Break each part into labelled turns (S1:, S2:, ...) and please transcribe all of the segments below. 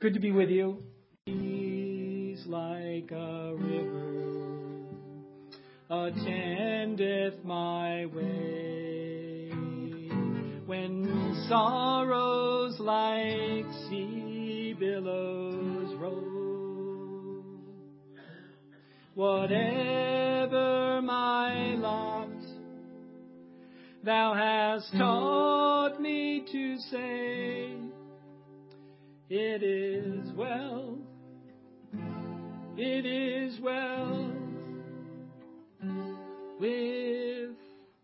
S1: Good to be with you. He's like a river, attendeth my way. When sorrows like sea billows roll, whatever my lot, thou hast taught me to say, it is well, it is well with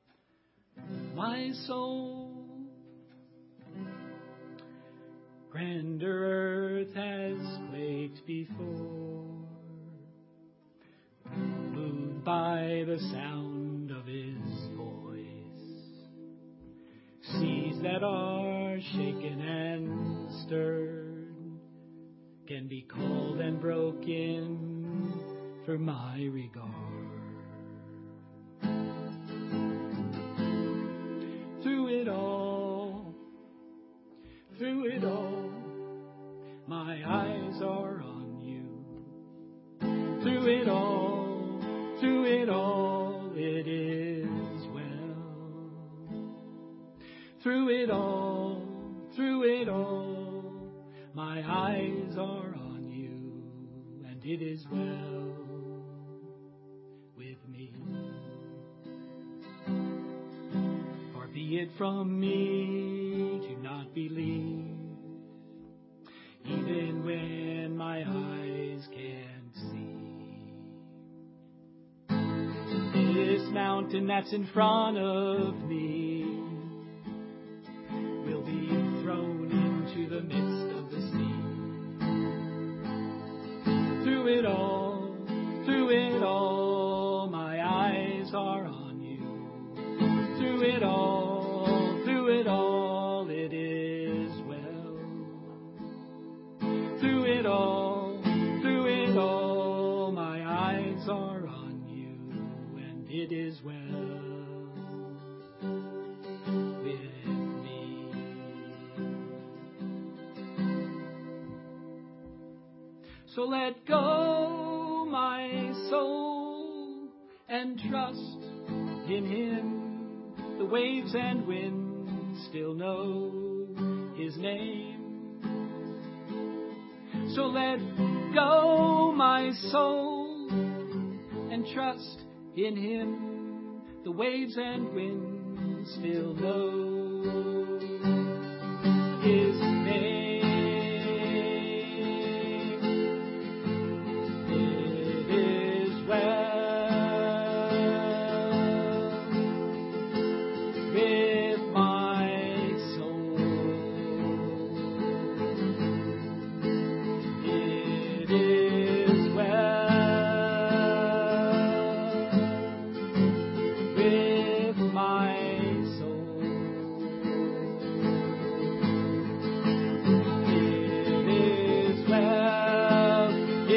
S1: my soul. Grander earth has quaked before, moved by the sound of his voice. Seas that are shaken and stirred can be called and broken for my regard. Through it all, my eyes are on you. Through it all, it is well. Through it all, my eyes are on you, and it is well with me. Far be it from me to not believe, even when my eyes can't see. This mountain that's in front of me will be thrown into the midst of the sea. Through it all, my eyes are on you. Through it all, it is well. Through it all, my eyes are on you, and it is well with me. So let go, my soul, and trust in him. The waves and winds still know his name. So let go, my soul, and trust in him. The waves and winds still know his name. It is well with my soul. It is well with my soul. It is well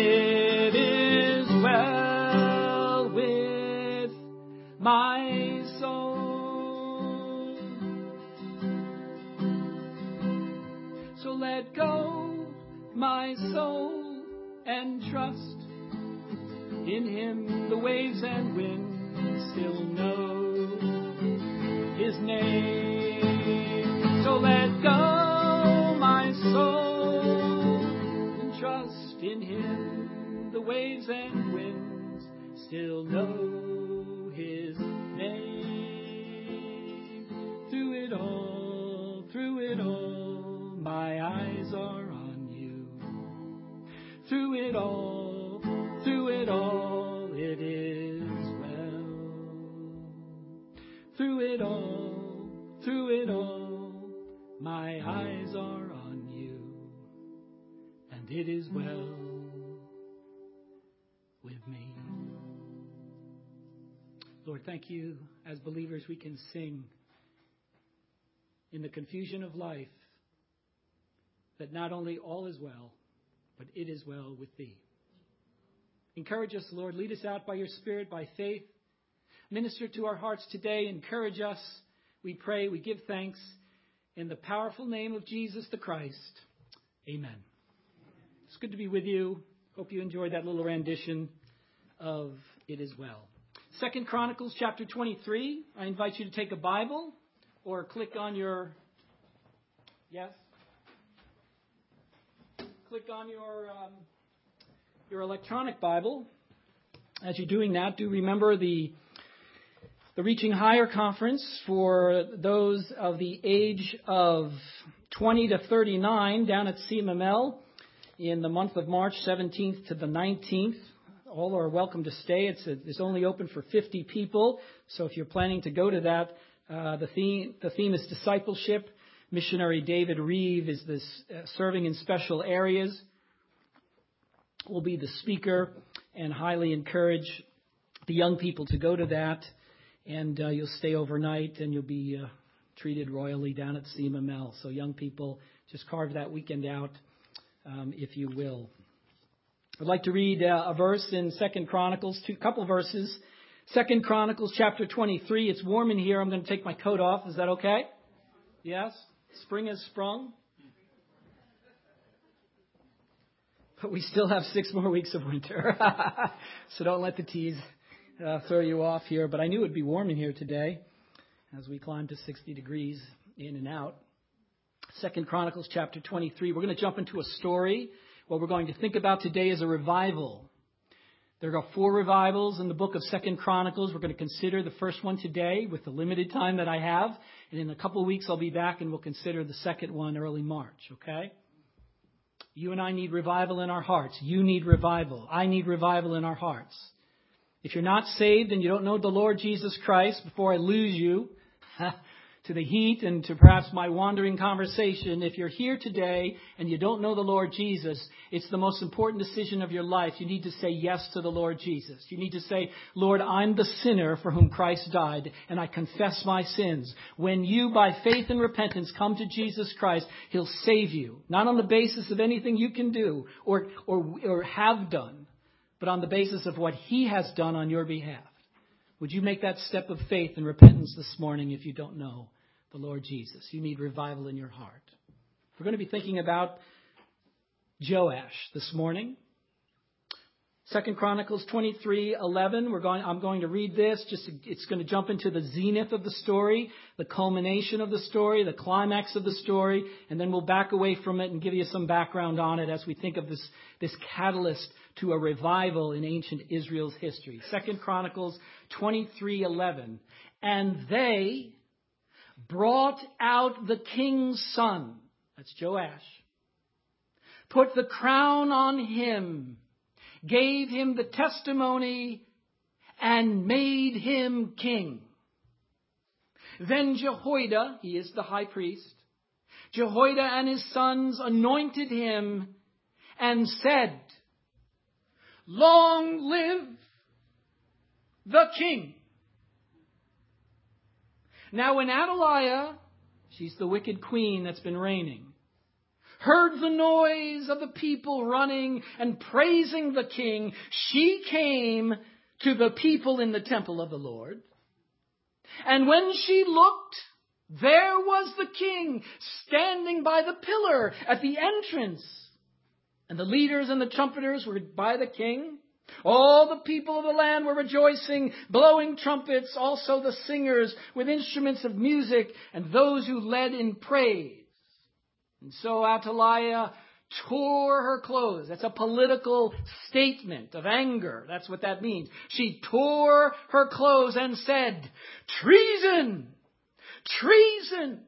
S1: with my soul. So let go, my soul, and trust in him. The waves and winds still know his name. So let go, my soul, and trust in him. The waves and winds still know his name. Through it all, my eyes are on you. Through it all, it is well. Through it all, my eyes are on you, and it is well with me. Lord, thank you. As believers, we can sing in the confusion of life that not only all is well, but it is well with thee. Encourage us, Lord. Lead us out by your Spirit, by faith. Minister to our hearts today. Encourage us. We pray, we give thanks in the powerful name of Jesus the Christ. Amen. good to be with you. Hope you enjoyed that little rendition of It Is Well. 2 Chronicles chapter 23. I invite you to take a Bible or click on your... Yes? Click on your electronic Bible. As you're doing that, do remember the Reaching Higher Conference for those of the age of 20 to 39 down at CMML in the month of March 17th to the 19th. All are welcome to stay. It's only open for 50 people. So if you're planning to go to that, the theme is discipleship. Missionary David Reeve is this serving in special areas. Will be the speaker, and highly encourage the young people to go to that. And you'll stay overnight, and you'll be treated royally down at CMML. So young people, just carve that weekend out, if you will. I'd like to read a verse in 2 Chronicles, a couple verses. 2 Chronicles chapter 23. It's warm in here. I'm going to take my coat off. Is that okay? Yes? Spring has sprung. But we still have 6 more weeks of winter. So don't let the tease throw you off here. But I knew it would be warm in here today as we climb to 60 degrees in and out. 2 Chronicles chapter 23. We're going to jump into a story. What we're going to think about today is a revival. There are 4 revivals in the book of 2 Chronicles. We're going to consider the first one today with the limited time that I have. And in a couple of weeks, I'll be back and we'll consider the second one early March. Okay? You and I need revival in our hearts. You need revival. I need revival in our hearts. If you're not saved and you don't know the Lord Jesus Christ, before I lose you to the heat and to perhaps my wandering conversation, if you're here today and you don't know the Lord Jesus, it's the most important decision of your life. You need to say yes to the Lord Jesus. You need to say, Lord, I'm the sinner for whom Christ died, and I confess my sins. When you, by faith and repentance, come to Jesus Christ, He'll save you. Not on the basis of anything you can do or have done, but on the basis of what He has done on your behalf. Would you make that step of faith and repentance this morning if you don't know the Lord Jesus? You need revival in your heart. We're going to be thinking about Joash this morning. 2 Chronicles 23:11. I'm going to read this. It's going to jump into the zenith of the story, the culmination of the story, the climax of the story, and then we'll back away from it and give you some background on it as we think of this catalyst to a revival in ancient Israel's history. 2 Chronicles 23:11. And they brought out the king's son, that's Joash, put the crown on him, gave him the testimony, and made him king. Then Jehoiada, he is the high priest, Jehoiada and his sons anointed him and said, Long live the king. Now when Athaliah, she's the wicked queen that's been reigning, heard the noise of the people running and praising the king, she came to the people in the temple of the Lord. And when she looked, there was the king standing by the pillar at the entrance. And the leaders and the trumpeters were by the king. All the people of the land were rejoicing, blowing trumpets, also the singers with instruments of music, and those who led in praise. And so Athaliah tore her clothes. That's a political statement of anger. That's what that means. She tore her clothes and said, Treason! Treason!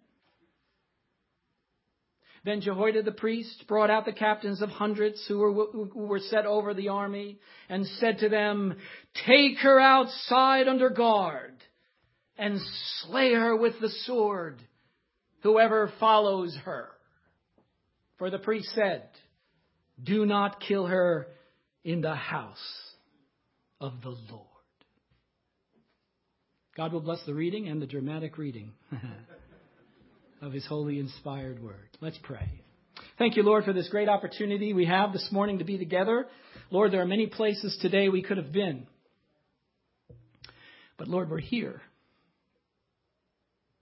S1: Then Jehoiada the priest brought out the captains of hundreds who were set over the army and said to them, Take her outside under guard and slay her with the sword, whoever follows her. For the priest said, Do not kill her in the house of the Lord. God will bless the reading and the dramatic reading of His holy inspired word. Let's pray. Thank you, Lord, for this great opportunity we have this morning to be together. Lord, there are many places today we could have been. But Lord, we're here.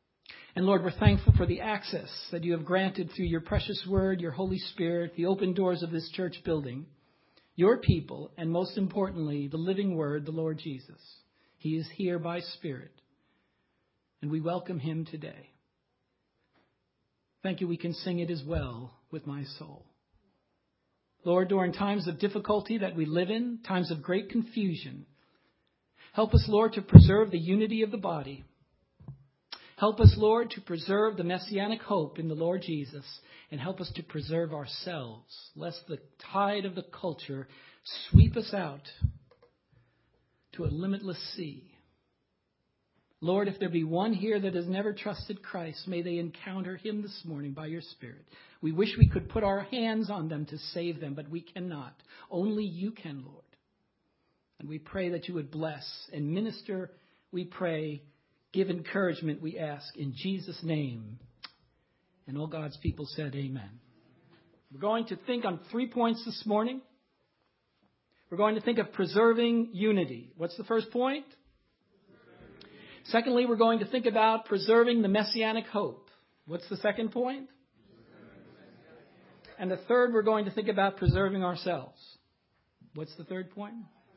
S1: And Lord, we're thankful for the access that you have granted through your precious word, your Holy Spirit, the open doors of this church building, your people, and most importantly, the living word, the Lord Jesus. He is here by Spirit, and we welcome him today. Thank you, we can sing it as well with my soul. Lord, during times of difficulty that we live in, times of great confusion, help us, Lord, to preserve the unity of the body. Help us, Lord, to preserve the messianic hope in the Lord Jesus, and help us to preserve ourselves, lest the tide of the culture sweep us out to a limitless sea. Lord, if there be one here that has never trusted Christ, may they encounter him this morning by your Spirit. We wish we could put our hands on them to save them, but we cannot. Only you can, Lord. And we pray that you would bless and minister, we pray, give encouragement, we ask, in Jesus' name. And all God's people said amen. We're going to think on 3 points this morning. We're going to think of preserving unity. What's the first point? Secondly, we're going to think about preserving the messianic hope. What's the second point? And the third, we're going to think about preserving ourselves. What's the third point?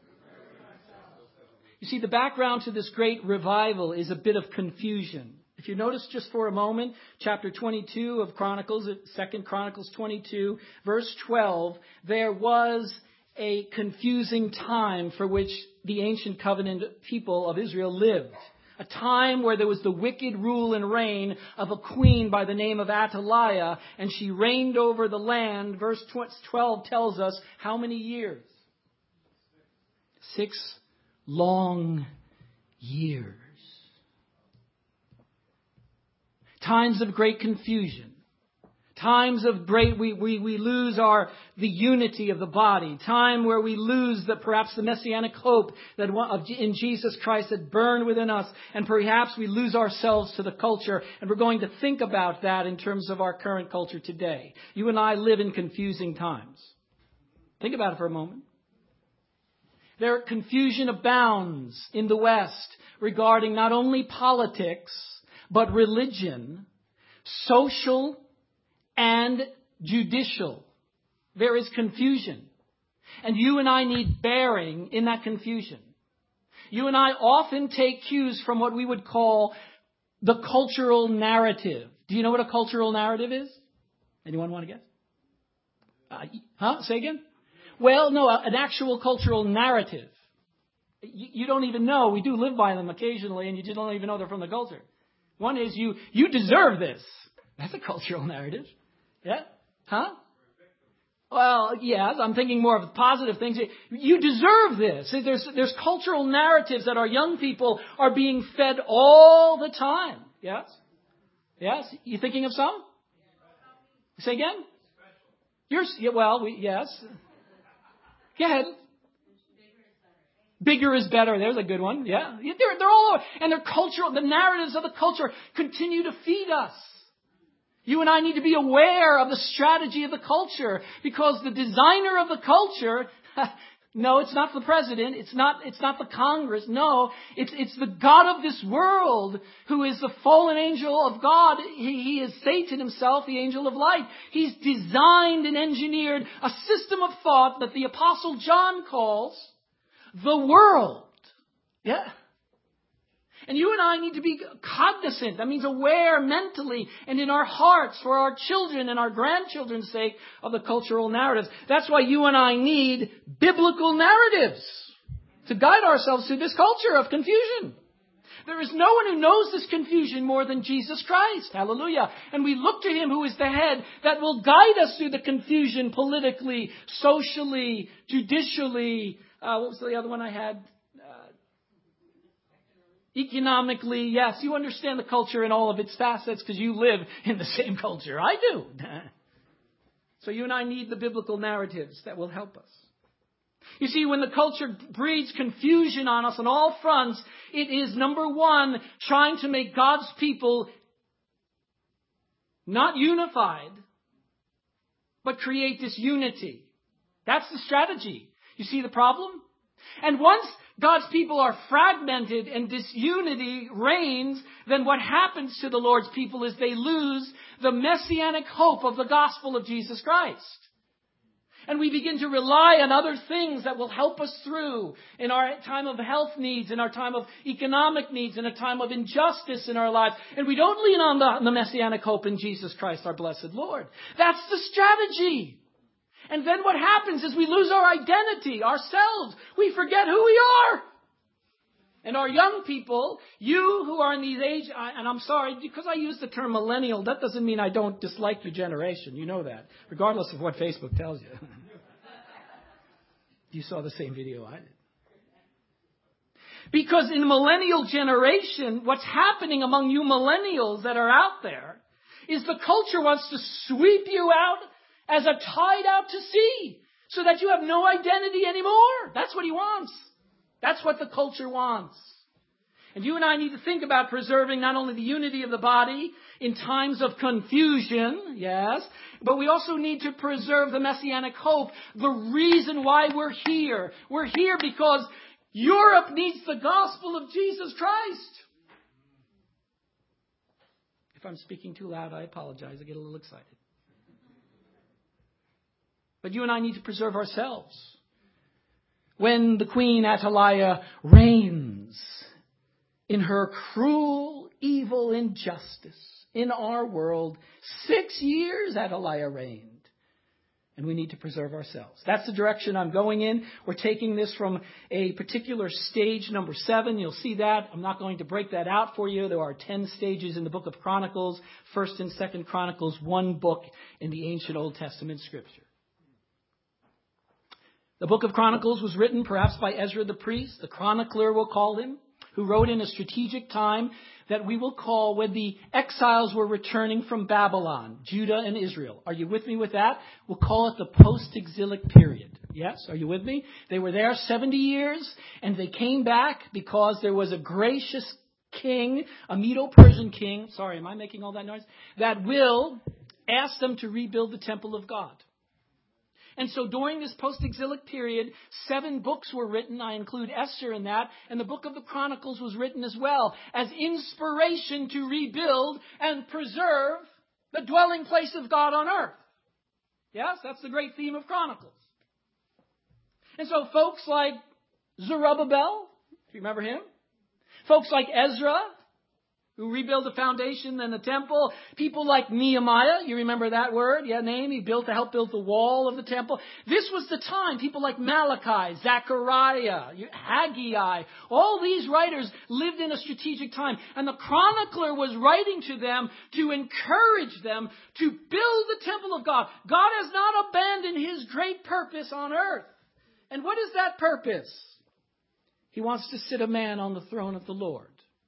S1: You see, the background to this great revival is a bit of confusion. If you notice just for a moment, chapter 22 of Chronicles, 2 Chronicles 22, verse 12, there was a confusing time for which the ancient covenant people of Israel lived. A time where there was the wicked rule and reign of a queen by the name of Athaliah, and she reigned over the land. Verse 12 tells us how many years? 6 long years. Times of great confusion. Times of great, we lose the unity of the body. Time where we lose perhaps the messianic hope that in Jesus Christ that burned within us. And perhaps we lose ourselves to the culture. And we're going to think about that in terms of our current culture today. You and I live in confusing times. Think about it for a moment. Confusion abounds in the West regarding not only politics, but religion, social and judicial. There is confusion. And you and I need bearing in that confusion. You and I often take cues from what we would call the cultural narrative. Do you know what a cultural narrative is? Anyone want to guess? Say again? Well, no, an actual cultural narrative. You don't even know. We do live by them occasionally, and you don't even know they're from the culture. One is you deserve this. That's a cultural narrative. Yeah? Huh? Well, yes, I'm thinking more of positive things. You deserve this. There's cultural narratives that our young people are being fed all the time. Yes? Yes? You thinking of some? Say again? Yes. Go ahead. Bigger is better. There's a good one. Yeah. They're all over. And the narratives of the culture continue to feed us. You and I need to be aware of the strategy of the culture, because the designer of the culture, no, it's not the president. It's not the Congress. No, it's the God of this world, who is the fallen angel of God. He is Satan himself, the angel of light. He's designed and engineered a system of thought that the Apostle John calls the world. Yeah. And you and I need to be cognizant. That means aware mentally and in our hearts for our children and our grandchildren's sake of the cultural narratives. That's why you and I need biblical narratives to guide ourselves through this culture of confusion. There is no one who knows this confusion more than Jesus Christ. Hallelujah. And we look to him who is the head that will guide us through the confusion politically, socially, judicially. What was the other one I had? Economically, yes, you understand the culture in all of its facets because you live in the same culture. I do. So you and I need the biblical narratives that will help us. You see, when the culture breeds confusion on us on all fronts, it is, number one, trying to make God's people not unified, but create disunity. That's the strategy. You see the problem? And once God's people are fragmented and disunity reigns, then what happens to the Lord's people is they lose the messianic hope of the gospel of Jesus Christ. And we begin to rely on other things that will help us through in our time of health needs, in our time of economic needs, in a time of injustice in our lives. And we don't lean on the messianic hope in Jesus Christ, our blessed Lord. That's the strategy. And then what happens is we lose our identity, ourselves. We forget who we are. And our young people, you who are in these age, and I'm sorry, because I use the term millennial, that doesn't mean I don't dislike your generation. You know that, regardless of what Facebook tells you. You saw the same video I did. Because in the millennial generation, what's happening among you millennials that are out there is the culture wants to sweep you out as a tide out to sea so that you have no identity anymore. That's what he wants. That's what the culture wants. And you and I need to think about preserving not only the unity of the body in times of confusion, yes, but we also need to preserve the messianic hope, the reason why we're here. We're here because Europe needs the gospel of Jesus Christ. If I'm speaking too loud, I apologize. I get a little excited. But you and I need to preserve ourselves. When the Queen Athaliah reigns in her cruel, evil injustice in our world, 6 years Athaliah reigned. And we need to preserve ourselves. That's the direction I'm going in. We're taking this from a particular stage, number 7. You'll see that. I'm not going to break that out for you. There are 10 stages in the book of Chronicles, 1st and 2nd Chronicles, one book in the ancient Old Testament scripture. The book of Chronicles was written perhaps by Ezra the priest, the chronicler we'll call him, who wrote in a strategic time that we will call when the exiles were returning from Babylon, Judah and Israel. Are you with me with that? We'll call it the post-exilic period. Yes? Are you with me? They were there 70 years and they came back because there was a gracious king, a Medo-Persian king, sorry, am I making all that noise? That will ask them to rebuild the temple of God. And so during this post-exilic period, 7 books were written. I include Esther in that. And the book of the Chronicles was written as well as inspiration to rebuild and preserve the dwelling place of God on earth. Yes, that's the great theme of Chronicles. And so folks like Zerubbabel, if you remember him, folks like Ezra, who rebuilt the foundation and the temple. People like Nehemiah, you remember that word? Yeah, name. He helped build the wall of the temple. This was the time. People like Malachi, Zechariah, Haggai, all these writers lived in a strategic time. And the chronicler was writing to them to encourage them to build the temple of God. God has not abandoned his great purpose on earth. And what is that purpose? He wants to sit a man on the throne of the Lord.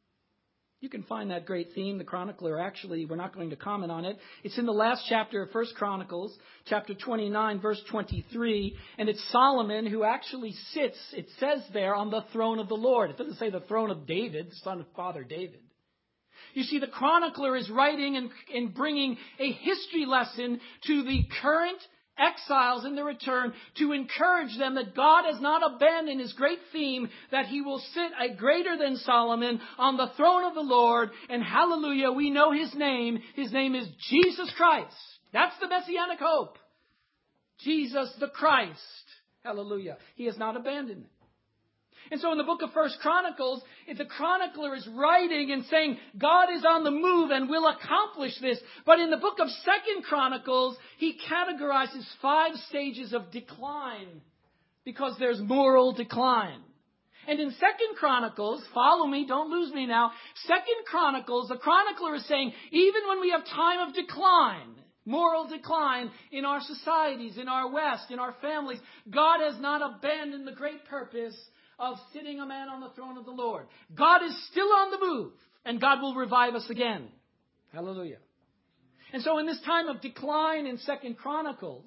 S1: You can find that great theme, the chronicler. Actually, we're not going to comment on it. It's in the last chapter of 1 Chronicles, chapter 29, verse 23. And it's Solomon who actually sits, it says there, on the throne of the Lord. It doesn't say the throne of David, the son of Father David. You see, the chronicler is writing and bringing a history lesson to the current exiles in their return to encourage them that God has not abandoned his great theme that he will sit a greater than Solomon on the throne of the Lord. And hallelujah, we know his name. His name is Jesus Christ. That's the messianic hope. Jesus the Christ. Hallelujah. He has not abandoned it. And so in the book of 1 Chronicles, the chronicler is writing and saying, God is on the move and will accomplish this. But in the book of 2 Chronicles, he categorizes 5 stages of decline because there's moral decline. And in 2 Chronicles, follow me, don't lose me now. 2 Chronicles, the chronicler is saying, even when we have time of decline, moral decline in our societies, in our West, in our families, God has not abandoned the great purpose of sitting a man on the throne of the Lord. God is still on the move, and God will revive us again. Hallelujah. And so in this time of decline in 2 Chronicles,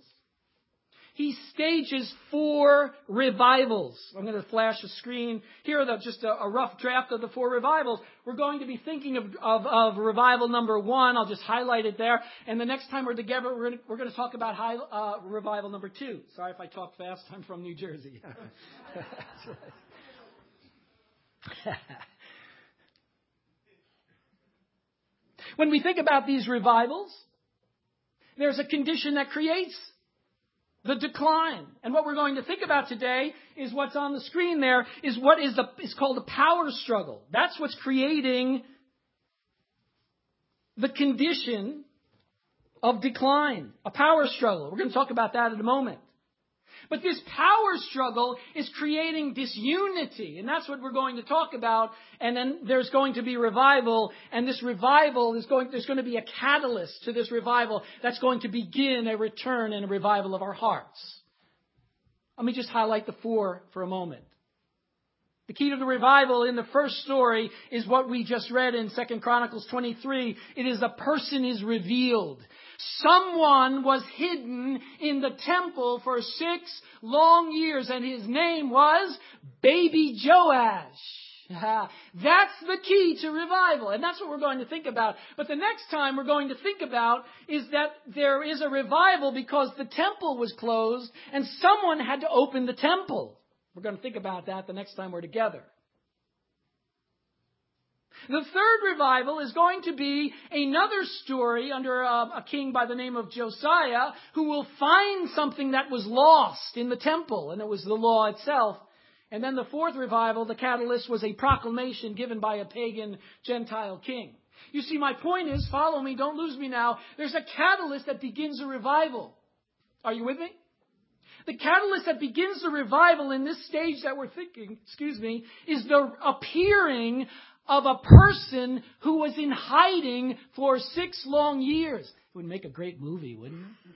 S1: he stages 4 revivals. I'm going to flash a screen. Here are just a rough draft of the 4 revivals. We're going to be thinking of revival number 1. I'll just highlight it there. And the next time we're together, we're going to talk about revival number 2. Sorry if I talk fast. I'm from New Jersey. That's right. When we think about these revivals, there's a condition that creates the decline. And what we're going to think about today is what's on the screen there is what is it's called the power struggle. That's what's creating the condition of decline, a power struggle. We're going to talk about that in a moment. But this power struggle is creating disunity, and that's what we're going to talk about. And then there's going to be revival, and this revival there's going to be a catalyst to this revival that's going to begin a return and a revival of our hearts. Let me just highlight the four for a moment. The key to the revival in the first story is what we just read in 2 Chronicles 23. It is a person is revealed. Someone was hidden in the temple for 6 long years, and his name was Baby Joash. That's the key to revival, and that's what we're going to think about. But the next time we're going to think about is that there is a revival because the temple was closed and someone had to open the temple. We're going to think about that the next time we're together. The third revival is going to be another story under a king by the name of Josiah who will find something that was lost in the temple, and it was the law itself. And then the fourth revival, the catalyst, was a proclamation given by a pagan Gentile king. You see, my point is, follow me, don't lose me now. There's a catalyst that begins a revival. Are you with me? The catalyst that begins the revival in this stage that we're thinking, is the appearing of a person who was in hiding for 6 long years. It would make a great movie, wouldn't it?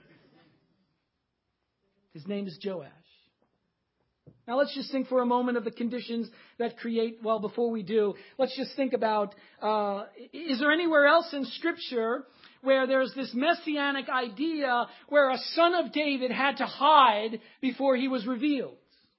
S1: His name is Joash. Now let's just think for a moment of the conditions that create, well, before we do, let's just think about, is there anywhere else in Scripture where there's this messianic idea where a son of David had to hide before he was revealed?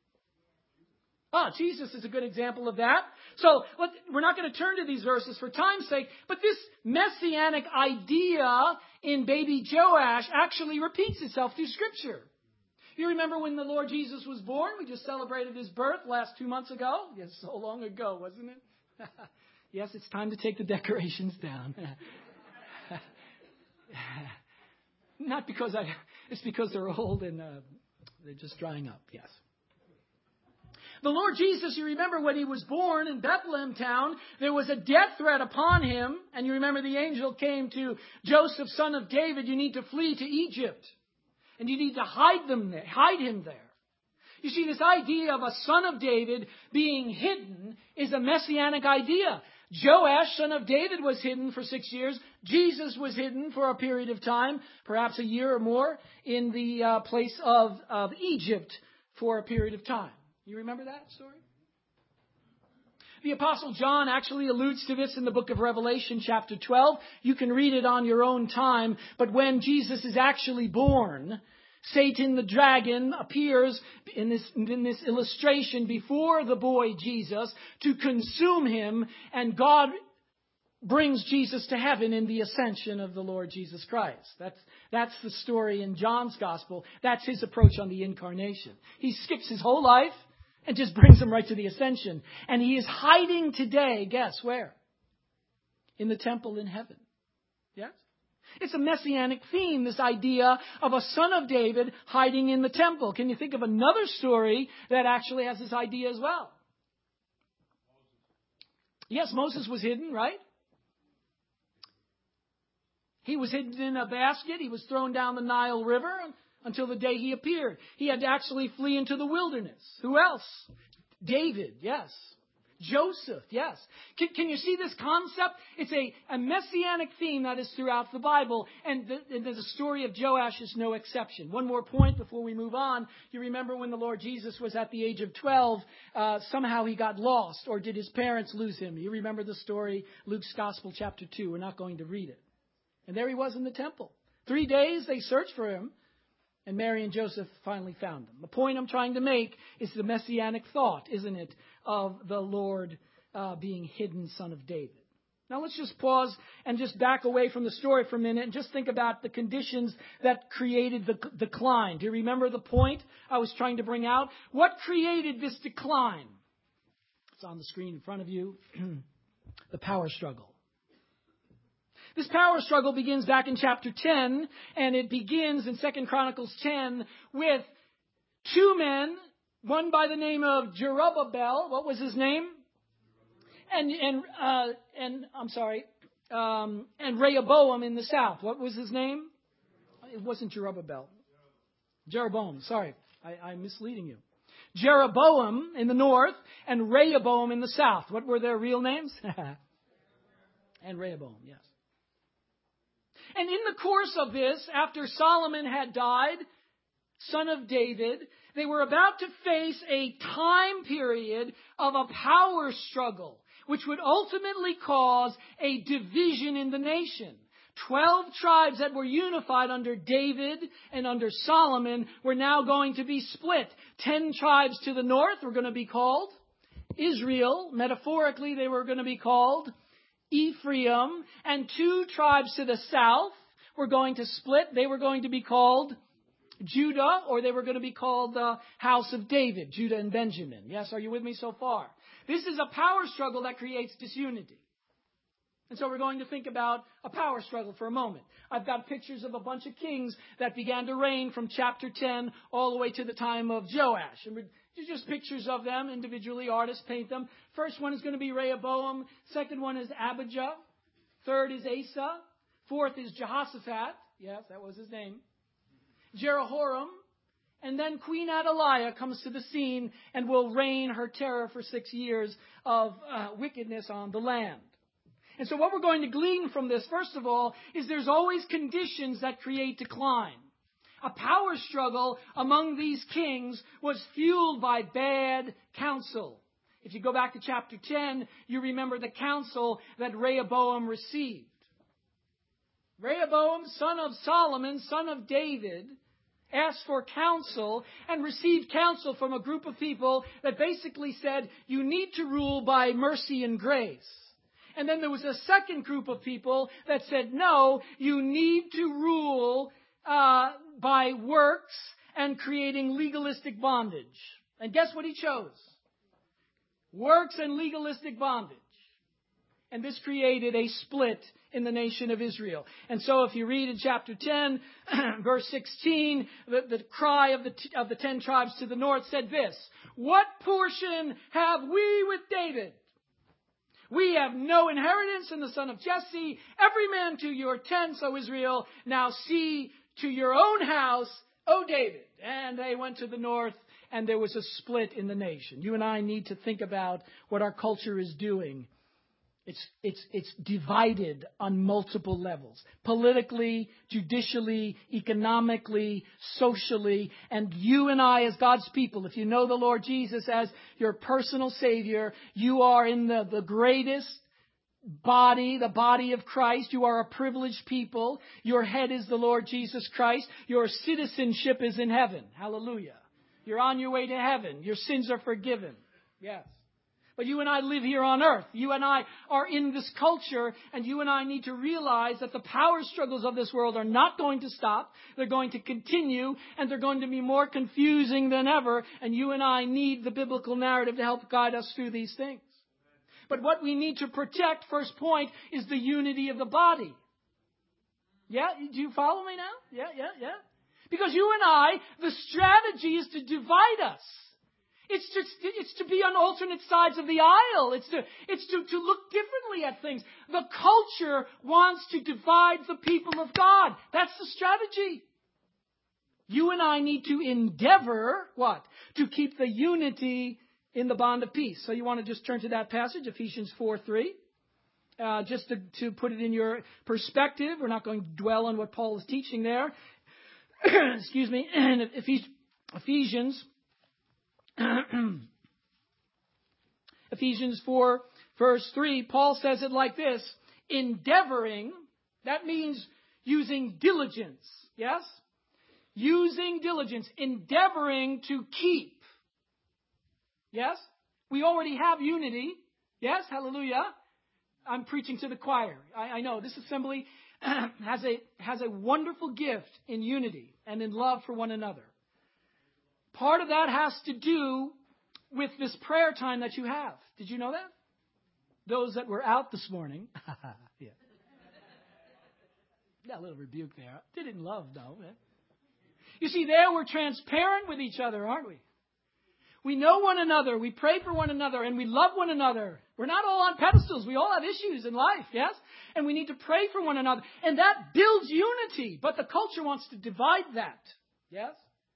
S1: Jesus is a good example of that. So we're not going to turn to these verses for time's sake, but this messianic idea in Baby Joash actually repeats itself through Scripture. You remember when the Lord Jesus was born? We just celebrated his birth last 2 months ago. Yes, so long ago, wasn't it? Yes, it's time to take the decorations down. Not because it's because they're old and they're just drying up. Yes. The Lord Jesus, you remember when he was born in Bethlehem town, there was a death threat upon him. And you remember the angel came to Joseph, son of David. You need to flee to Egypt. And you need to hide him there. You see, this idea of a son of David being hidden is a messianic idea. Joash, son of David, was hidden for 6 years. Jesus was hidden for a period of time, perhaps a year or more, in the place of Egypt for a period of time. You remember that story? The Apostle John actually alludes to this in the book of Revelation, chapter 12. You can read it on your own time. But when Jesus is actually born, Satan the dragon appears in this illustration before the boy Jesus to consume him, and God brings Jesus to heaven in the ascension of the Lord Jesus Christ. That's the story in John's gospel. That's his approach on the incarnation. He skips his whole life and just brings him right to the ascension. And he is hiding today, guess where? In the temple in heaven. Yes? It's a messianic theme, this idea of a son of David hiding in the temple. Can you think of another story that actually has this idea as well? Yes, Moses was hidden, right? He was hidden in a basket. He was thrown down the Nile River until the day he appeared. He had to actually flee into the wilderness. Who else? David, yes. Joseph, yes. Can you see this concept? It's a messianic theme that is throughout the Bible, and the story of Joash is no exception. One more point before we move on. You remember when the Lord Jesus was at the age of 12, somehow he got lost, or did his parents lose him? You remember the story, Luke's Gospel, chapter 2. We're not going to read it. And there he was in the temple. 3 days they searched for him. And Mary and Joseph finally found him. The point I'm trying to make is the messianic thought, isn't it, of the Lord being hidden son of David. Now let's just pause and just back away from the story for a minute and just think about the conditions that created the decline. Do you remember the point I was trying to bring out? What created this decline? It's on the screen in front of you. The power struggle. This power struggle begins back in chapter 10, and it begins in 2 Chronicles 10 with two men, one by the name of Jerubbaal. What was his name? And Rehoboam in the south. What was his name? It wasn't Jerubbaal. Jeroboam. Sorry, I'm misleading you. Jeroboam in the north and Rehoboam in the south. What were their real names? And Rehoboam, yes. And in the course of this, after Solomon had died, son of David, they were about to face a time period of a power struggle, which would ultimately cause a division in the nation. 12 tribes that were unified under David and under Solomon were now going to be split. 10 tribes to the north were going to be called Israel. Metaphorically, they were going to be called Ephraim. And 2 tribes to the south were going to split. They were going to be called Judah, or they were going to be called the house of David, Judah and Benjamin. Yes, are you with me so far? This is a power struggle that creates disunity. And so we're going to think about a power struggle for a moment. I've got pictures of a bunch of kings that began to reign from chapter 10 all the way to the time of Joash. And just pictures of them individually. Artists paint them. First one is going to be Rehoboam. Second one is Abijah. Third is Asa. Fourth is Jehoshaphat. Yes, that was his name. Jehoram. And then Queen Athaliah comes to the scene and will reign her terror for 6 years of wickedness on the land. And so what we're going to glean from this, first of all, is there's always conditions that create decline. A power struggle among these kings was fueled by bad counsel. If you go back to chapter 10, you remember the counsel that Rehoboam received. Rehoboam, son of Solomon, son of David, asked for counsel and received counsel from a group of people that basically said, you need to rule by mercy and grace. And then there was a second group of people that said, no, you need to rule by works and creating legalistic bondage. And guess what he chose? Works and legalistic bondage. And this created a split in the nation of Israel. And so if you read in chapter 10, verse 16, the cry of the 10 tribes to the north said this, what portion have we with David? We have no inheritance in the son of Jesse. Every man to your tent, O Israel. Now see to your own house, O David. And they went to the north, and there was a split in the nation. You and I need to think about what our culture is doing. It's divided on multiple levels. Politically, judicially, economically, socially. And you and I as God's people, if you know the Lord Jesus as your personal Savior, you are in the greatest body, the body of Christ. You are a privileged people. Your head is the Lord Jesus Christ. Your citizenship is in heaven. Hallelujah. You're on your way to heaven. Your sins are forgiven. Yes. But you and I live here on earth. You and I are in this culture, and you and I need to realize that the power struggles of this world are not going to stop. They're going to continue, and they're going to be more confusing than ever. And you and I need the biblical narrative to help guide us through these things. But what we need to protect, first point, is the unity of the body. Yeah? Do you follow me now? Yeah. Because you and I, the strategy is to divide us. It's to be on alternate sides of the aisle. It's to look differently at things. The culture wants to divide the people of God. That's the strategy. You and I need to endeavor, what? To keep the unity in the bond of peace. So you want to just turn to that passage, Ephesians 4:3. Just to put it in your perspective. We're not going to dwell on what Paul is teaching there. Excuse me. And Ephesians 4, verse 3, Paul says it like this, endeavoring, that means using diligence, yes? Using diligence, endeavoring to keep, yes? We already have unity, yes, hallelujah. I'm preaching to the choir. I know this assembly has a wonderful gift in unity and in love for one another. Part of that has to do with this prayer time that you have. Did you know that? Those that were out this morning. Yeah. Got a little rebuke there. Did it in love, though. You see, there we're transparent with each other, aren't we? We know one another. We pray for one another, and we love one another. We're not all on pedestals. We all have issues in life, yes? And we need to pray for one another. And that builds unity. But the culture wants to divide that, yes?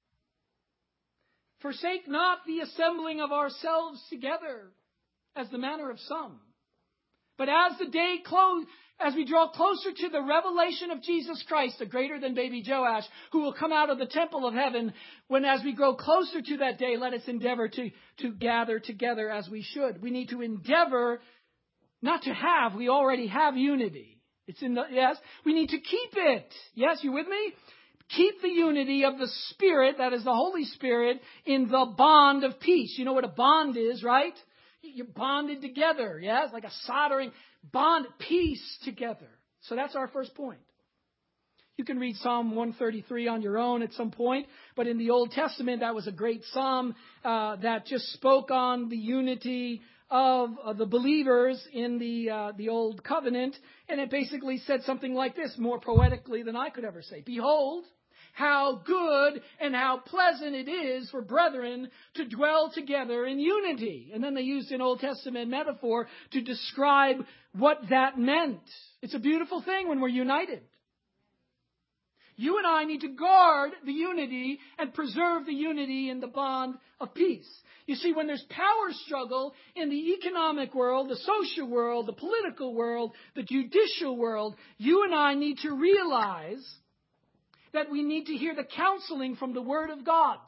S1: Forsake not the assembling of ourselves together, as the manner of some. But as we draw closer to the revelation of Jesus Christ, the greater than baby Joash, who will come out of the temple of heaven, as we grow closer to that day, let us endeavor to gather together as we should. We need to endeavor not to have, we already have unity. Yes, we need to keep it. Yes, you with me? Keep the unity of the Spirit, that is the Holy Spirit, in the bond of peace. You know what a bond is, right? You're bonded together, yes? Like a soldering bond, peace together. So that's our first point. You can read Psalm 133 on your own at some point, but in the Old Testament, that was a great psalm that just spoke on the unity of the believers in the Old Covenant, and it basically said something like this, more poetically than I could ever say. Behold, how good and how pleasant it is for brethren to dwell together in unity. And then they used an Old Testament metaphor to describe what that meant. It's a beautiful thing when we're united. You and I need to guard the unity and preserve the unity in the bond of peace. You see, when there's power struggle in the economic world, the social world, the political world, the judicial world, you and I need to realize that we need to hear the counseling from the Word of God.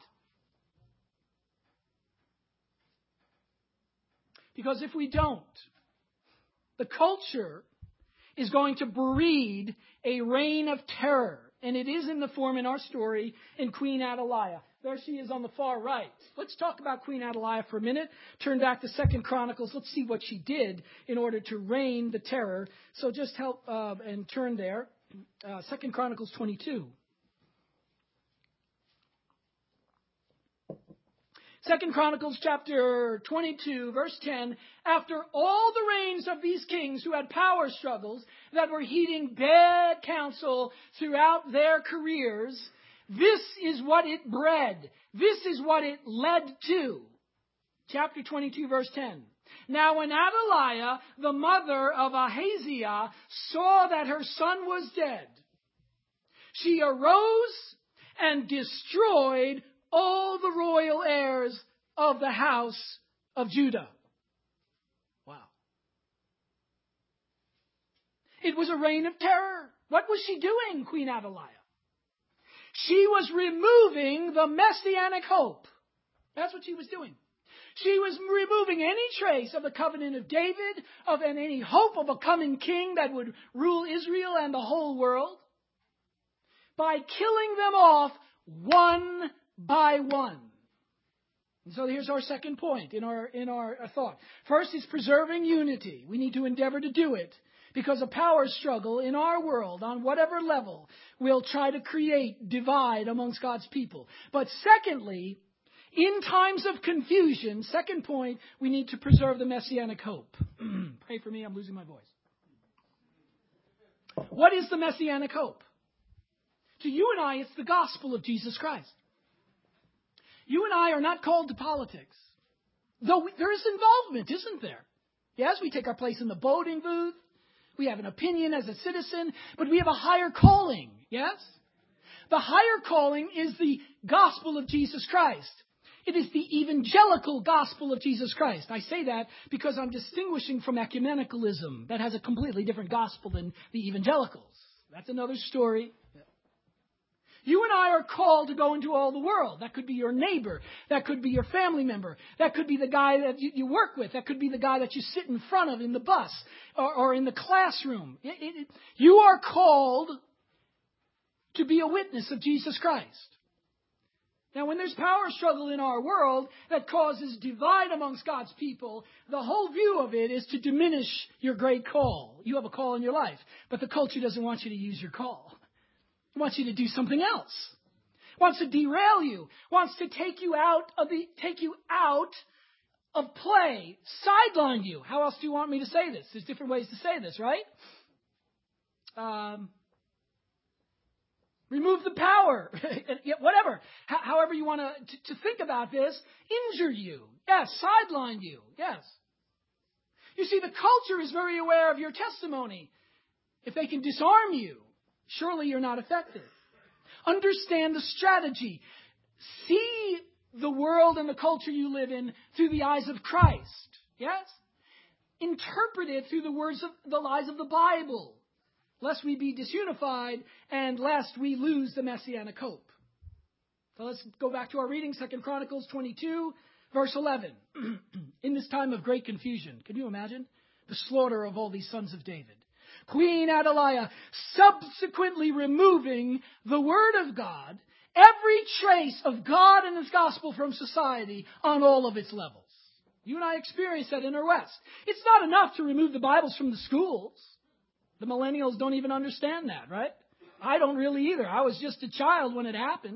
S1: Because if we don't, the culture is going to breed a reign of terror. And it is in the form in our story in Queen Athaliah. There she is on the far right. Let's talk about Queen Athaliah for a minute. Turn back to 2 Chronicles. Let's see what she did in order to reign the terror. So just help and turn there. 2 Chronicles 22. 2 Chronicles chapter 22, verse 10, after all the reigns of these kings who had power struggles that were heeding bad counsel throughout their careers, this is what it bred. This is what it led to. Chapter 22, verse 10. Now when Athaliah, the mother of Ahaziah, saw that her son was dead, she arose and destroyed all the royal heirs of the house of Judah. Wow. It was a reign of terror. What was she doing, Queen Athaliah? She was removing the messianic hope. That's what she was doing. She was removing any trace of the covenant of David, of any hope of a coming king that would rule Israel and the whole world, by killing them off one by one. And so here's our second point in our thought. First is preserving unity. We need to endeavor to do it because a power struggle in our world on whatever level will try to create divide amongst God's people. But secondly, in times of confusion, second point, we need to preserve the messianic hope. Pray for me, I'm losing my voice. What is the messianic hope? To you and I, it's the gospel of Jesus Christ. You and I are not called to politics. Though there is involvement, isn't there? Yes, we take our place in the voting booth. We have an opinion as a citizen, but we have a higher calling. Yes? The higher calling is the gospel of Jesus Christ. It is the evangelical gospel of Jesus Christ. I say that because I'm distinguishing from ecumenicalism. That has a completely different gospel than the evangelicals. That's another story. You and I are called to go into all the world. That could be your neighbor. That could be your family member. That could be the guy that you work with. That could be the guy that you sit in front of in the bus or in the classroom. You are called to be a witness of Jesus Christ. Now, when there's power struggle in our world that causes divide amongst God's people, the whole view of it is to diminish your great call. You have a call in your life, but the culture doesn't want you to use your call. It wants you to do something else. It wants to derail you. It wants to take you out of play sideline you. How else do you want me to say this? There's different ways to say this, right? Remove the power. Whatever. However you want to think about this. Injure you. Yes. Sideline you. Yes. You see, the culture is very aware of your testimony. If they can disarm you, surely you're not effective. Understand the strategy. See the world and the culture you live in through the eyes of Christ. Yes? Interpret it through the lies of the Bible, lest we be disunified and lest we lose the messianic hope. So let's go back to our reading, 2 Chronicles 22, verse 11. In this time of great confusion, can you imagine the slaughter of all these sons of David? Queen Athaliah subsequently removing the word of God, every trace of God and His gospel from society on all of its levels. You and I experience that in our West. It's not enough to remove the Bibles from the schools. The millennials don't even understand that, right? I don't really either. I was just a child when it happened.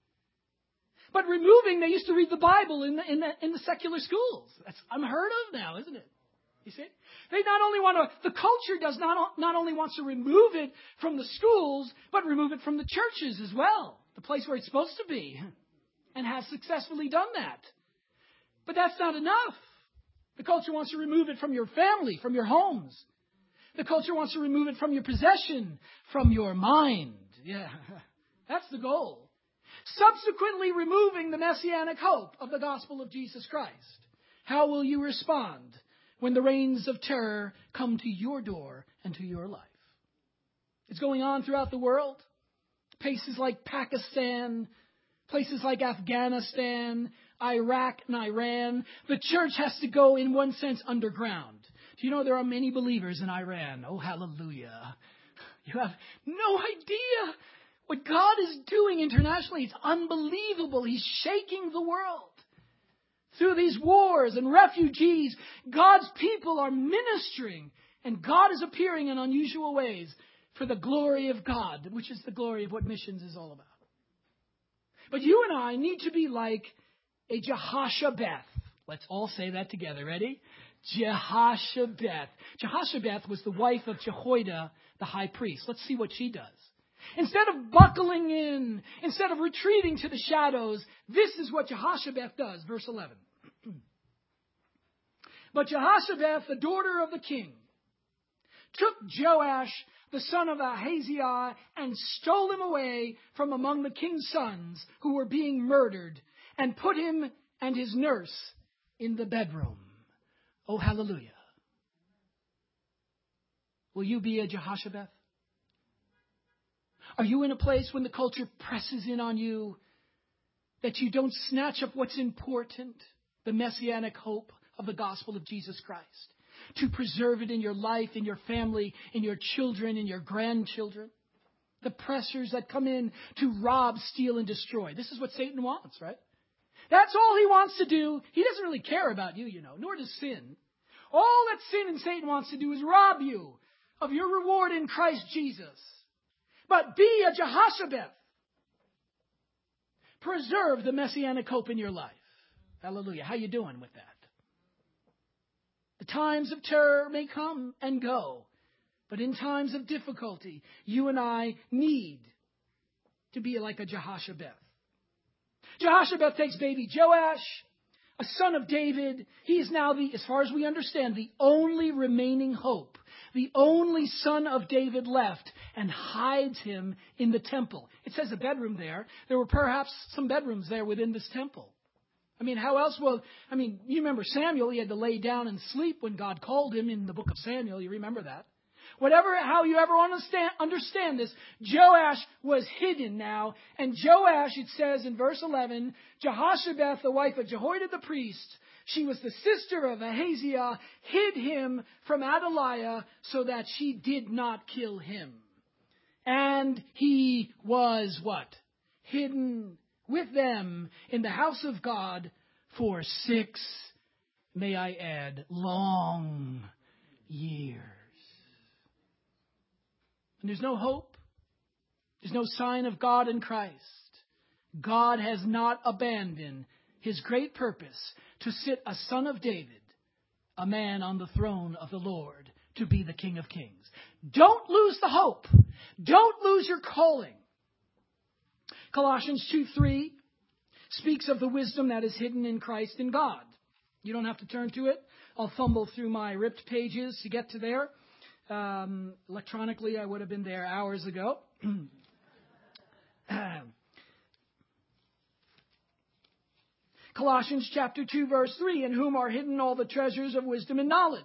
S1: But removing, they used to read the Bible in the secular schools. That's unheard of now, isn't it? You see? They not only the culture does not only wants to remove it from the schools, but remove it from the churches as well. The place where it's supposed to be. And has successfully done that. But that's not enough. The culture wants to remove it from your family, from your homes. The culture wants to remove it from your possession, from your mind. Yeah, that's the goal. Subsequently removing the messianic hope of the gospel of Jesus Christ. How will you respond when the reigns of terror come to your door and to your life? It's going on throughout the world. Places like Pakistan, places like Afghanistan, Iraq and Iran. The church has to go, in one sense, underground. Do you know there are many believers in Iran? Oh, hallelujah. You have no idea what God is doing internationally. It's unbelievable. He's shaking the world. Through these wars and refugees, God's people are ministering, and God is appearing in unusual ways for the glory of God, which is the glory of what missions is all about. But you and I need to be like a Jehoshabeth. Let's all say that together. Ready? Jehoshabeth. Jehoshabeth was the wife of Jehoiada, the high priest. Let's see what she does. Instead of buckling in, instead of retreating to the shadows, this is what Jehoshabeth does. Verse 11. But Jehoshabeth, the daughter of the king, took Joash, the son of Ahaziah, and stole him away from among the king's sons who were being murdered, and put him and his nurse in the bedroom. Oh, hallelujah. Will you be a Jehoshabeth? Are you in a place when the culture presses in on you that you don't snatch up what's important, the messianic hope of the gospel of Jesus Christ, to preserve it in your life, in your family, in your children, in your grandchildren? The pressures that come in to rob, steal, and destroy. This is what Satan wants, right? That's all he wants to do. He doesn't really care about you, nor does sin. All that sin and Satan wants to do is rob you of your reward in Christ Jesus. But be a Jehoshabeth. Preserve the messianic hope in your life. Hallelujah. How you doing with that? The times of terror may come and go, but in times of difficulty, you and I need to be like a Jehoshabeth. Jehoshabeth takes baby Joash, a son of David. He is now as far as we understand, the only remaining hope, the only son of David left, and hides him in the temple. It says a bedroom there. There were perhaps some bedrooms there within this temple. How else you remember Samuel, he had to lay down and sleep when God called him in the book of Samuel. You remember that. How you ever understand this, Joash was hidden now. And Joash, it says in verse 11, Jehoshabeth, the wife of Jehoiada the priest, she was the sister of Ahaziah, hid him from Athaliah so that she did not kill him. And he was what? Hidden with them in the house of God for 6, may I add, long years. And there's no hope. There's no sign of God in Christ. God has not abandoned
S2: His great purpose to sit a son of David, a man on the throne of the Lord, to be the King of Kings. Don't lose the hope. Don't lose your calling. Colossians 2:3 speaks of the wisdom that is hidden in Christ in God. You don't have to turn to it. I'll fumble through my ripped pages to get to there. Electronically, I would have been there hours ago. Colossians chapter 2, verse 3, in whom are hidden all the treasures of wisdom and knowledge.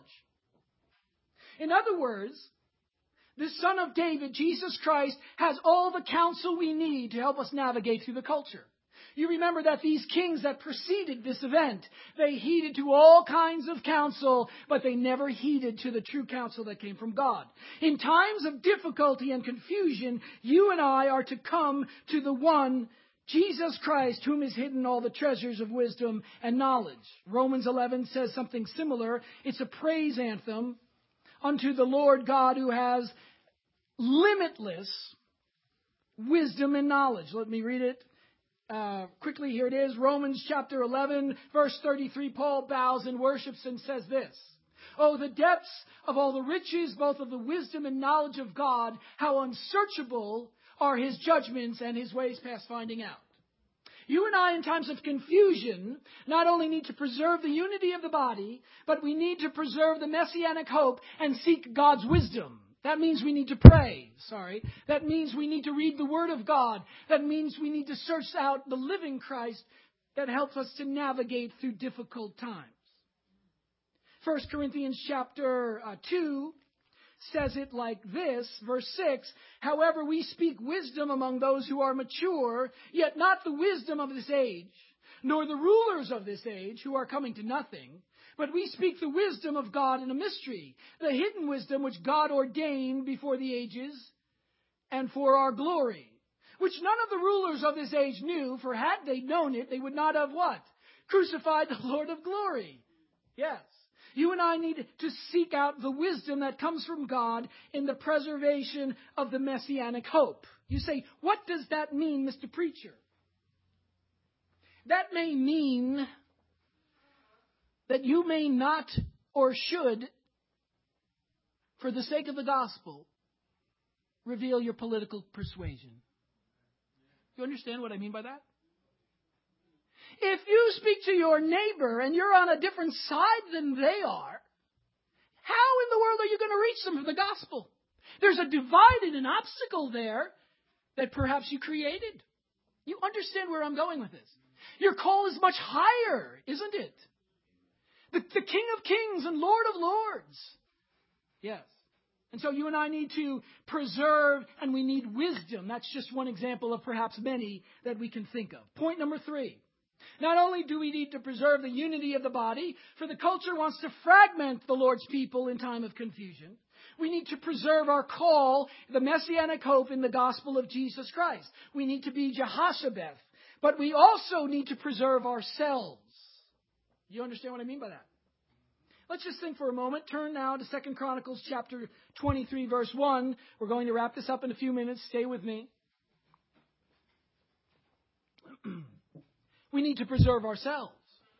S2: In other words, the Son of David, Jesus Christ, has all the counsel we need to help us navigate through the culture. You remember that these kings that preceded this event, they heeded to all kinds of counsel, but they never heeded to the true counsel that came from God. In times of difficulty and confusion, you and I are to come to the one, Jesus Christ, whom is hidden all the treasures of wisdom and knowledge. Romans 11 says something similar. It's a praise anthem unto the Lord God who has limitless wisdom and knowledge. Let me read it. Quickly, here it is. Romans chapter 11, verse 33. Paul bows and worships and says this. Oh, the depths of all the riches, both of the wisdom and knowledge of God, how unsearchable are His judgments and His ways past finding out. You and I, in times of confusion, not only need to preserve the unity of the body, but we need to preserve the messianic hope and seek God's wisdom. That means we need to pray. That means we need to read the Word of God. That means we need to search out the living Christ that helps us to navigate through difficult times. 1 Corinthians chapter 2 says it like this, verse 6, however, we speak wisdom among those who are mature, yet not the wisdom of this age, nor the rulers of this age who are coming to nothing. But we speak the wisdom of God in a mystery, the hidden wisdom which God ordained before the ages and for our glory, which none of the rulers of this age knew, for had they known it, they would not have what? Crucified the Lord of glory. Yes. You and I need to seek out the wisdom that comes from God in the preservation of the messianic hope. You say, what does that mean, Mr. Preacher? That may mean that you may not or should, for the sake of the gospel, reveal your political persuasion. You understand what I mean by that? If you speak to your neighbor and you're on a different side than they are, how in the world are you going to reach them for the gospel? There's a divide and an obstacle there that perhaps you created. You understand where I'm going with this? Your call is much higher, isn't it? The King of Kings and Lord of Lords. Yes. And so you and I need to preserve, and we need wisdom. That's just one example of perhaps many that we can think of. Point number 3. Not only do we need to preserve the unity of the body, for the culture wants to fragment the Lord's people in time of confusion. We need to preserve our call, the messianic hope in the gospel of Jesus Christ. We need to be Jehoshabeth. But we also need to preserve ourselves. Do you understand what I mean by that? Let's just think for a moment. Turn now to 2 Chronicles chapter 23, verse 1. We're going to wrap this up in a few minutes. Stay with me. We need to preserve ourselves.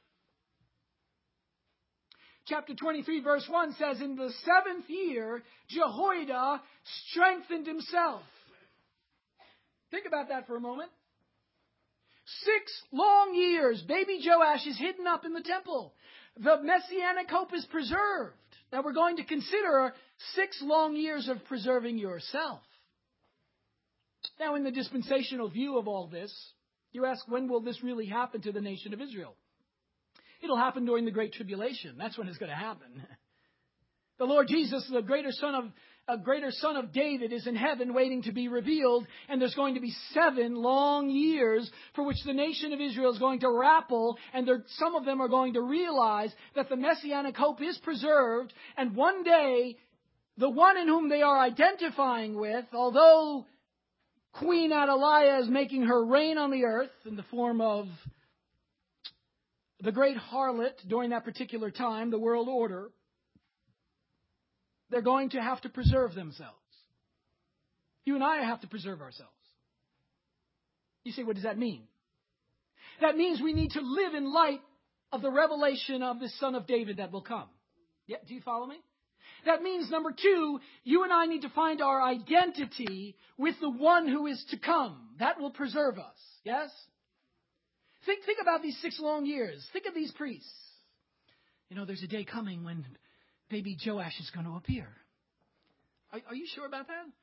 S2: Chapter 23, verse 1 says, in the 7th year, Jehoiada strengthened himself. Think about that for a moment. 6 long years, baby Joash is hidden up in the temple. The messianic hope is preserved. Now we're going to consider 6 long years of preserving yourself. Now in the dispensational view of all this, you ask, when will this really happen to the nation of Israel? It'll happen during the Great Tribulation. That's when it's going to happen. The Lord Jesus, a greater son of David, is in heaven waiting to be revealed. And there's going to be 7 long years for which the nation of Israel is going to grapple. And some of them are going to realize that the messianic hope is preserved. And one day, the one in whom they are identifying with, although Queen Athaliah is making her reign on the earth in the form of the great harlot during that particular time, the world order, they're going to have to preserve themselves. You and I have to preserve ourselves. You say, what does that mean? That means we need to live in light of the revelation of the Son of David that will come. Yeah, do you follow me? That means, number two, you and I need to find our identity with the one who is to come. That will preserve us. Yes? Think about these 6 long years. Think of these priests. You know, there's a day coming when baby Joash is going to appear. Are you sure about that?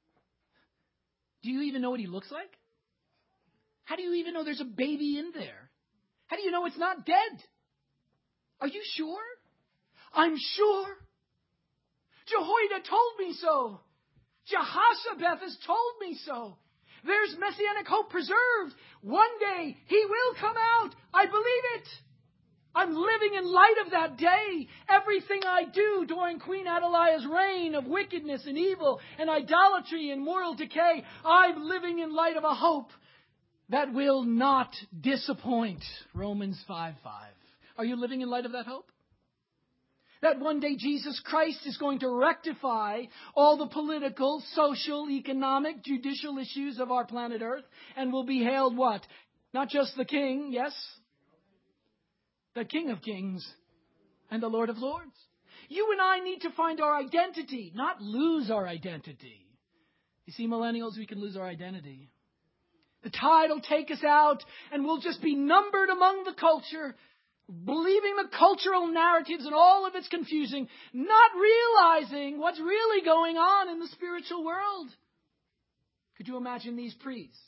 S2: Do you even know what he looks like? How do you even know there's a baby in there? How do you know it's not dead? Are you sure? I'm sure. Jehoiada told me so. Jehoshaphat has told me so. There's messianic hope preserved. One day he will come out. I believe it. I'm living in light of that day. Everything I do during Queen Adelaia's reign of wickedness and evil and idolatry and moral decay, I'm living in light of a hope that will not disappoint. Romans 5:5. Are you living in light of that hope? That one day Jesus Christ is going to rectify all the political, social, economic, judicial issues of our planet Earth and will be hailed what? Not just the King, yes? The King of Kings and the Lord of Lords. You and I need to find our identity, not lose our identity. You see, millennials, we can lose our identity. The tide will take us out and we'll just be numbered among the culture, believing the cultural narratives and all of its confusing, not realizing what's really going on in the spiritual world. Could you imagine these priests?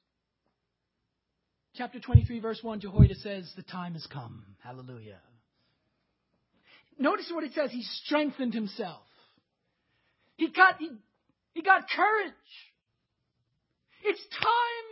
S2: Chapter 23, verse 1, Jehoiada says, the time has come. Hallelujah. Notice what it says. He strengthened himself. He got courage. It's time.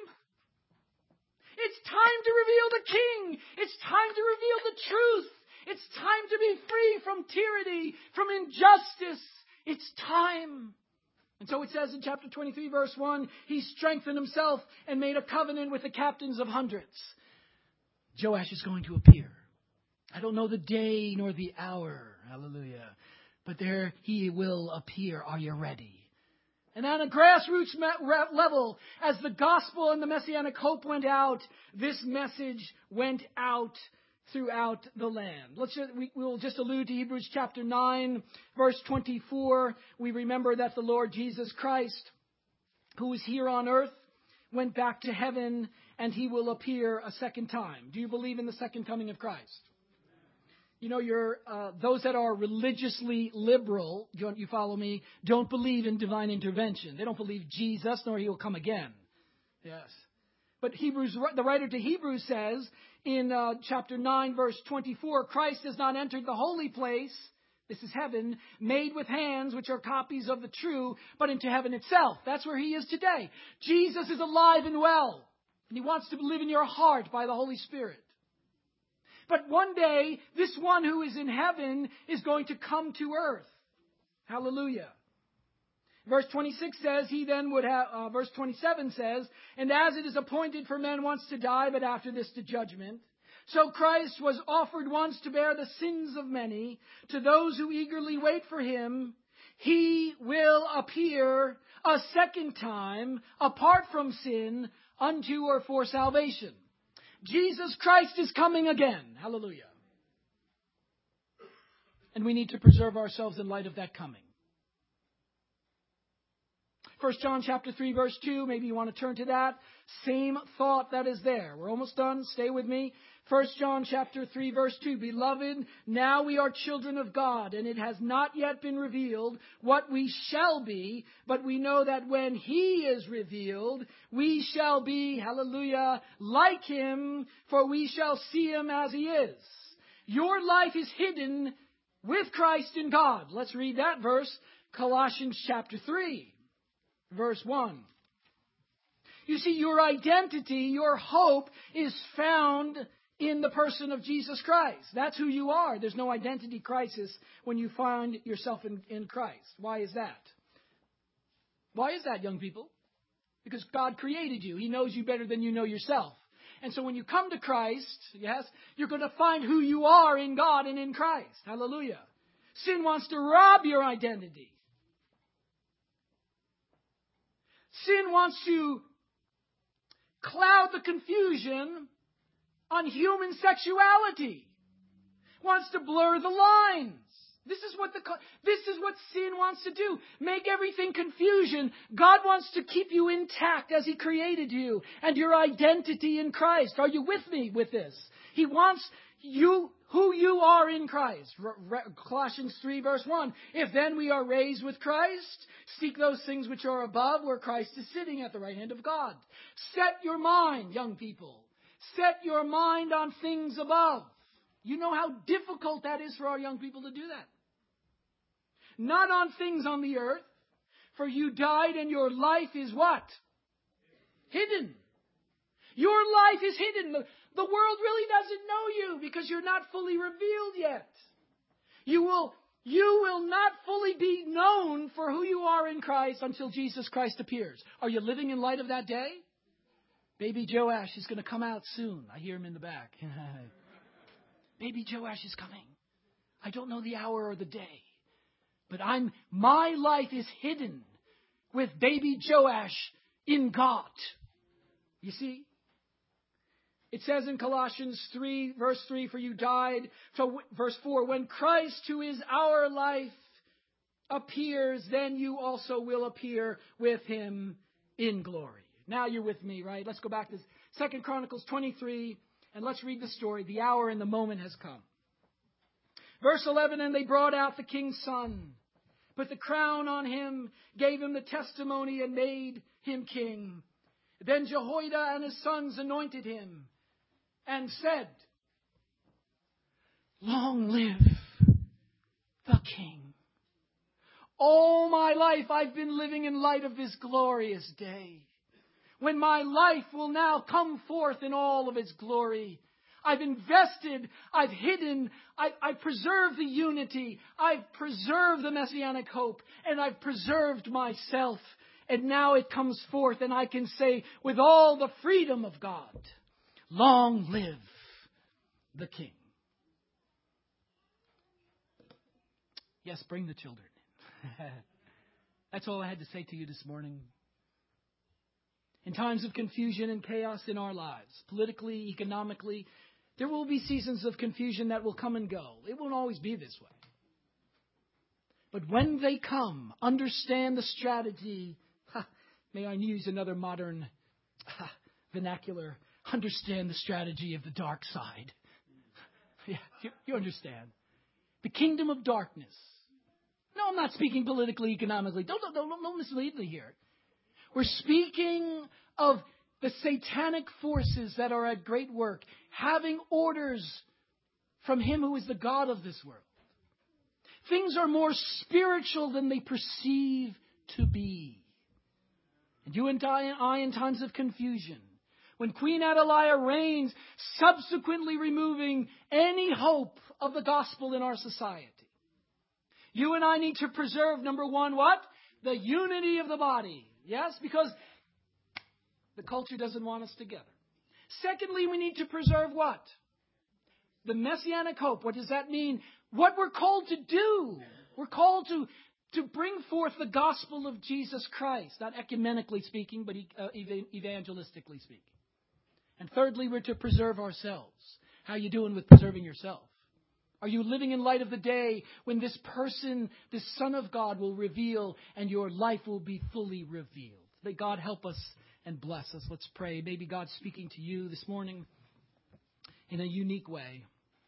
S2: It's time to reveal the King. It's time to reveal the truth. It's time to be free from tyranny, from injustice. It's time. And so it says in chapter 23, verse 1, he strengthened himself and made a covenant with the captains of hundreds. Joash is going to appear. I don't know the day nor the hour. Hallelujah. But there he will appear. Are you ready? And on a grassroots level, as the gospel and the messianic hope went out, this message went out throughout the land. We'll just allude to Hebrews chapter 9, verse 24. We remember that the Lord Jesus Christ, who was here on earth, went back to heaven, and he will appear a second time. Do you believe in the second coming of Christ? You know, those that are religiously liberal, you follow me, don't believe in divine intervention. They don't believe Jesus, nor he will come again. Yes. But the writer to Hebrews says in chapter 9, verse 24, Christ has not entered the holy place, this is heaven, made with hands, which are copies of the true, but into heaven itself. That's where he is today. Jesus is alive and well, and he wants to live in your heart by the Holy Spirit. But one day, this one who is in heaven is going to come to earth. Hallelujah. Verse 26 says, verse 27 says, and as it is appointed for men once to die, but after this to judgment, so Christ was offered once to bear the sins of many. To those who eagerly wait for him, he will appear a second time, apart from sin, unto or for salvation. Jesus Christ is coming again. Hallelujah. And we need to preserve ourselves in light of that coming. 1 John chapter 3, verse 2, maybe you want to turn to that. Same thought that is there. We're almost done. Stay with me. 1 John chapter 3, verse 2, Beloved, now we are children of God, and it has not yet been revealed what we shall be, but we know that when he is revealed, we shall be, hallelujah, like him, for we shall see him as he is. Your life is hidden with Christ in God. Let's read that verse, Colossians chapter 3. Verse 1. You see, your identity, your hope is found in the person of Jesus Christ. That's who you are. There's no identity crisis when you find yourself in Christ. Why is that? Why is that, young people? Because God created you. He knows you better than you know yourself. And so when you come to Christ, yes, you're going to find who you are in God and in Christ. Hallelujah. Sin wants to rob your identity. Sin wants to cloud the confusion on human sexuality. Wants to blur the lines. This is what sin wants to do. Make everything confusion. God wants to keep you intact as He created you and your identity in Christ. Are you with me with this? He wants you, who you are in Christ. Colossians 3 verse 1. If then we are raised with Christ, seek those things which are above, where Christ is sitting at the right hand of God. Set your mind, young people. Set your mind on things above. You know how difficult that is for our young people to do that. Not on things on the earth, for you died and your life is what? Hidden. Your life is hidden. The world really doesn't know you because you're not fully revealed yet. You will not fully be known for who you are in Christ until Jesus Christ appears. Are you living in light of that day? Baby Joash is going to come out soon. I hear him in the back. Baby Joash is coming. I don't know the hour or the day. But my life is hidden with baby Joash in God. You see? It says in Colossians 3, verse 3, for you died. So verse 4, when Christ, who is our life, appears, then you also will appear with Him in glory. Now you're with me, right? Let's go back to 2 Chronicles 23. And let's read the story. The hour and the moment has come. Verse 11, and they brought out the king's son, put the crown on him, gave him the testimony, and made him king. Then Jehoiada and his sons anointed him and said, long live the king. All my life I've been living in light of this glorious day, when my life will now come forth in all of its glory. I've invested, I've hidden, I've preserved the unity, I've preserved the messianic hope, and I've preserved myself. And now it comes forth, and I can say with all the freedom of God, long live the King. Yes, bring the children. That's all I had to say to you this morning. In times of confusion and chaos in our lives, politically, economically, there will be seasons of confusion that will come and go. It won't always be this way. But when they come, understand the strategy. May I use another modern vernacular? Understand the strategy of the dark side. Yeah, you understand. The kingdom of darkness. No, I'm not speaking politically, economically. Don't mislead me here. We're speaking of the satanic forces that are at great work, having orders from Him who is the God of this world. Things are more spiritual than they perceive to be. And you and I in times of confusion, when Queen Adelia reigns, subsequently removing any hope of the gospel in our society. You and I need to preserve, number one, what? The unity of the body. Yes, because the culture doesn't want us together. Secondly, we need to preserve what? The messianic hope. What does that mean? What we're called to do. We're called to bring forth the gospel of Jesus Christ. Not ecumenically speaking, but evangelistically speaking. And thirdly, we're to preserve ourselves. How are you doing with preserving yourself? Are you living in light of the day when this person, this Son of God, will reveal and your life will be fully revealed? May God help us and bless us. Let's pray. Maybe God's speaking to you this morning in a unique way.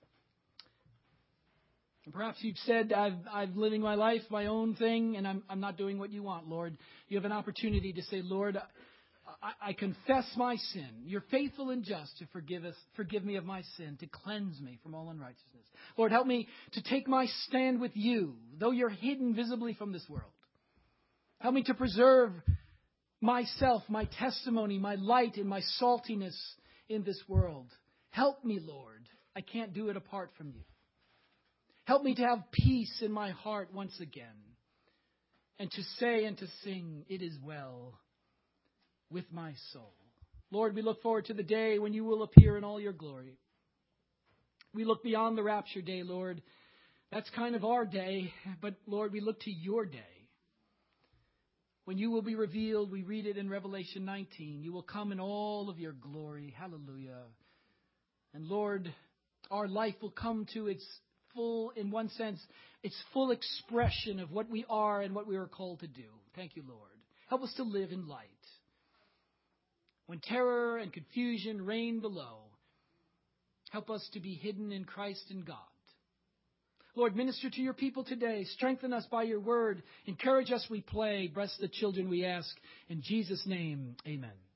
S2: And perhaps you've said, I'm living my life, my own thing, and I'm not doing what you want, Lord. You have an opportunity to say, Lord, I confess my sin. You're faithful and just to forgive me of my sin, to cleanse me from all unrighteousness. Lord, help me to take my stand with you, though you're hidden visibly from this world. Help me to preserve myself, my testimony, my light, and my saltiness in this world. Help me, Lord. I can't do it apart from you. Help me to have peace in my heart once again, and to say and to sing, it is well with my soul. Lord, we look forward to the day when you will appear in all your glory. We look beyond the rapture day, Lord. That's kind of our day, but Lord, we look to your day. When you will be revealed, we read it in Revelation 19. You will come in all of your glory. Hallelujah. And Lord, our life will come to its full, in one sense, its full expression of what we are and what we are called to do. Thank you, Lord. Help us to live in light. When terror and confusion reign below, help us to be hidden in Christ and God. Lord, minister to your people today. Strengthen us by your word. Encourage us, we pray. Bless the children, we ask. In Jesus' name, amen.